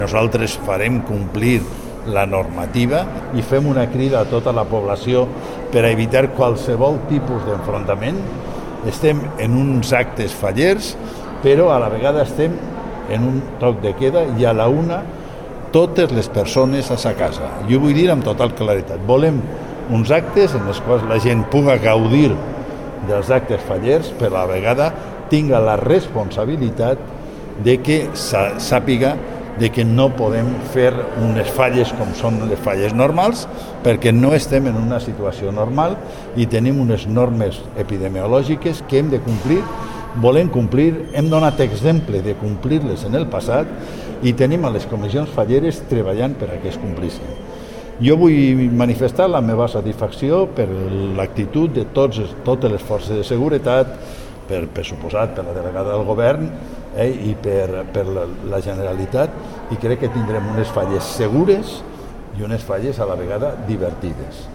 Nosaltres farem complir la normativa i fem una crida a tota la població per a evitar qualsevol tipus d'enfrontament. Estem en uns actes fallers, però a la vegada estem en un toc de queda i a la una totes les persones a sa casa. Jo vull dir amb total claretat, volem uns actes en els quals la gent puga gaudir dels actes fallers, però a la vegada tinga la responsabilitat de que sàpiga de que no podem fer unes falles com són les falles normals, perquè no estem en una situació normal i tenim unes normes epidemiològiques que hem de complir, volem complir, hem donat exemple de complir-les en el passat i tenim a les comissions falleres treballant per a que es complissin. Jo vull manifestar la meva satisfacció per l'actitud de totes les forces de seguretat, per suposat per la delegada del govern i per la Generalitat, i crec que tindrem unes falles segures i unes falles a la vegada divertides.